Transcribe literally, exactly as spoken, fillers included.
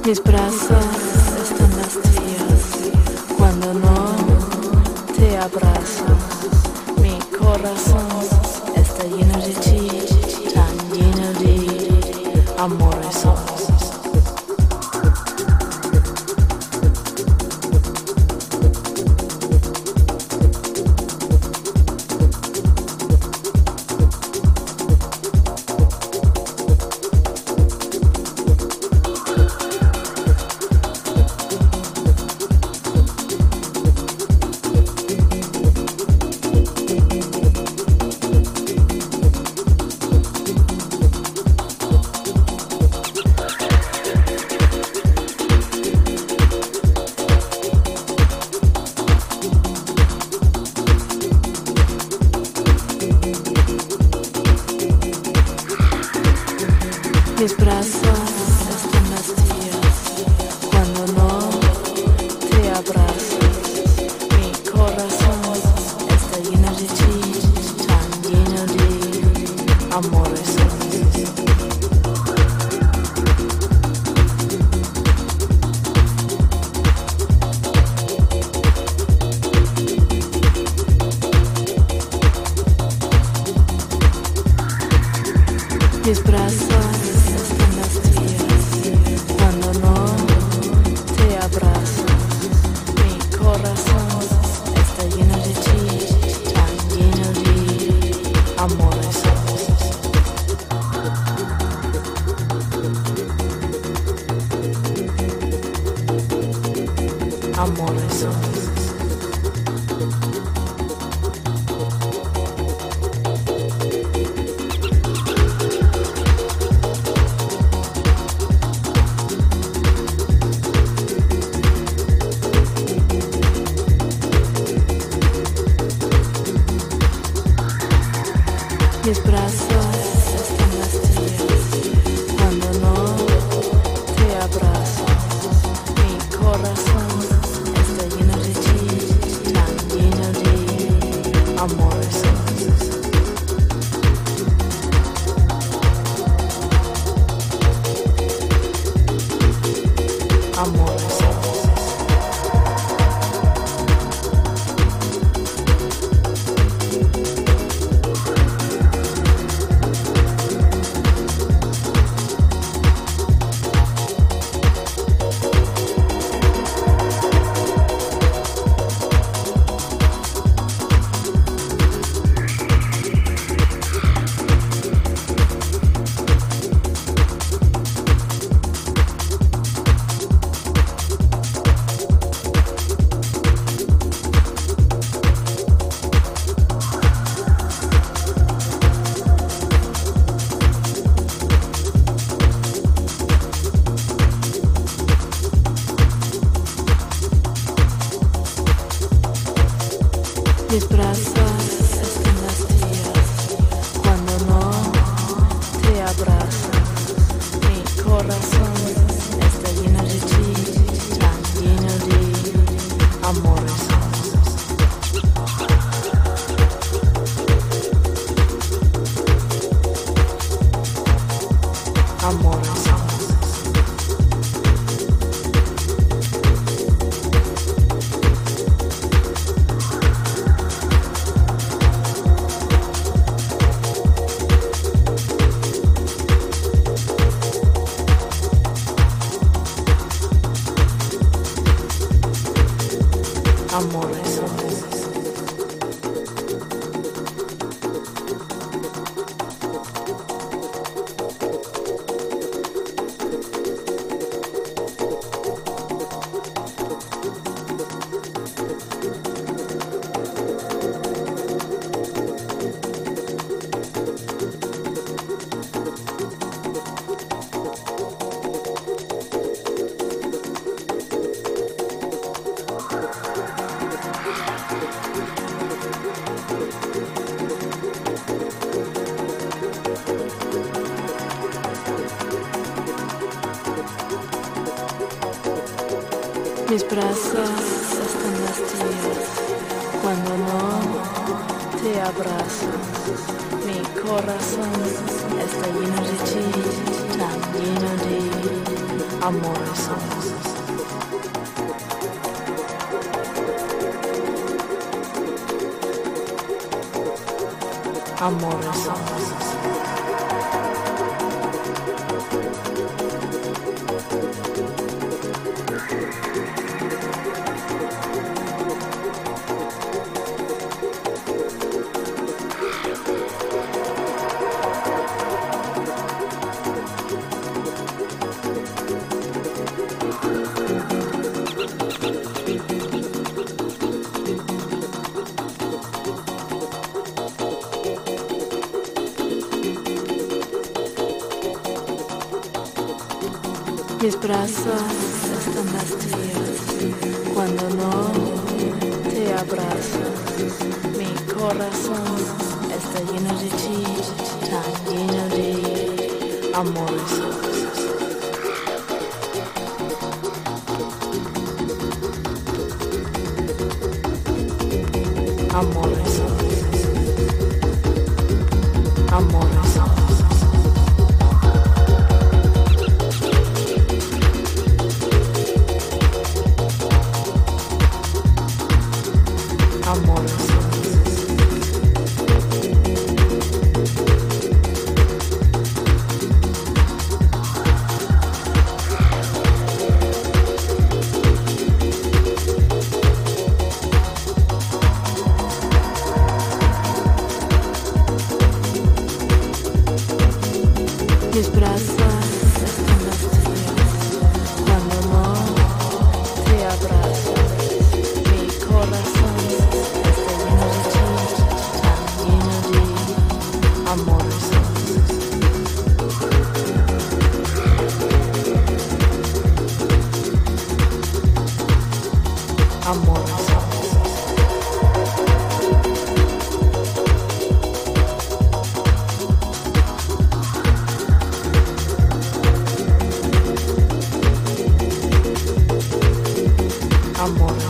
Mis brazos están vacíos cuando no te abrazo. Mi corazón está lleno de ti, tan lleno de amores. Mis brazos están vacíos cuando no te abrazo. Mi corazón está lleno de ti, tan lleno de amores. Mis brazos están vacíos cuando no te abrazo. Mi corazón está lleno de ti, tan lleno de amores. Amores. Mis brazos están vacíos cuando no te abrazo. Mi corazón está lleno de ti, tan lleno de amores. Amores. Mis brazos están vacíos cuando no te abrazo. Mi corazón está lleno de ti, tan lleno de amores. Amores. Amores. Mis brazos están vacíos cuando no te abrazo, mi corazón está lleno de ti, tan lleno de amores. Amores. Mis brazos están vacíos cuando no te abrazo. Mi corazón está lleno de ti, tan lleno de amores. Amores. Amores. Mis brazos están vacíos cuando no te abrazo. Mi corazón está lleno de ti, tan lleno de amores. Amores. Amor.